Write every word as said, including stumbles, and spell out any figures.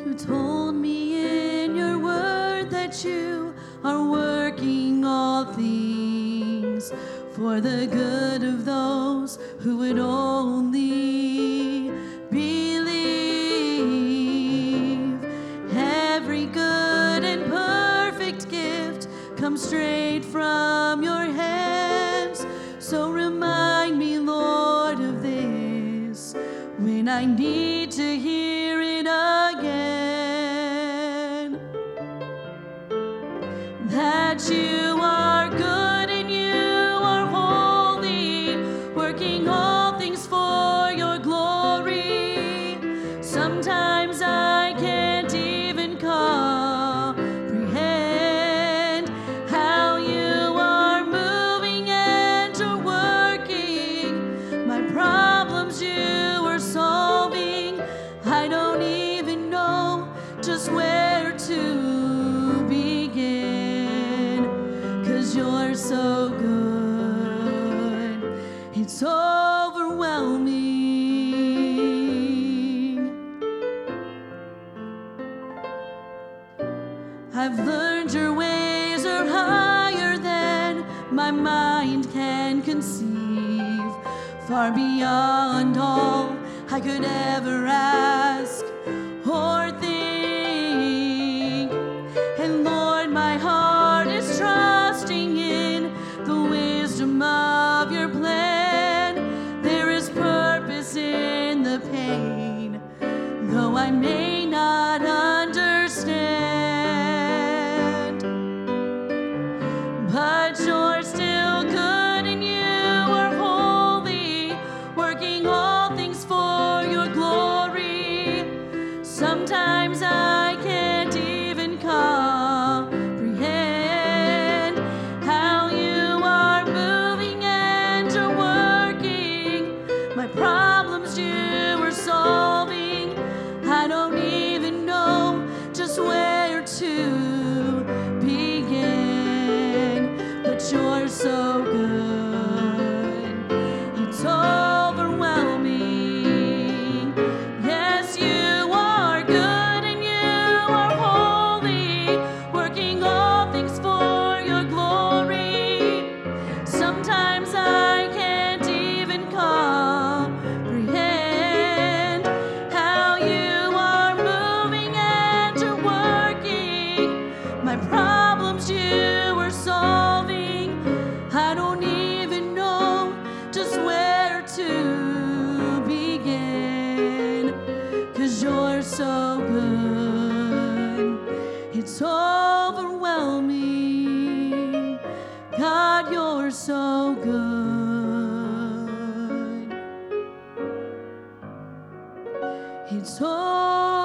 You told me in your word that you are working all things for the good of those who would only believe. Every good and perfect gift comes straight from your hands. So remind me, Lord, of this when I need to hear it again. That you are good and you are holy, working all things for your glory. Sometimes I can't even comprehend how you are moving and you're working. My problems you are solving. I don't even know just where to begin, 'cause you're so good. It's overwhelming. I've learned your ways are higher than my mind can conceive, far beyond all I could ever ask or think. And Lord, my heart is trusting in the wisdom of your plan. There is purpose in the pain, though I may not understand. But you're still good and you are holy, working all things for your glory. Sometimes I can't even comprehend how you are moving and you're working. My problems you are solving. I don't even know just where to begin, but you're so good. It's overwhelming. Yes, you are good and you are holy, working all things for your glory. Sometimes I can't even comprehend how you are moving and you're working. My problems you are solving. I don't even know just where to begin, 'cause you're so good. It's overwhelming. God, you're so good. It's overwhelming.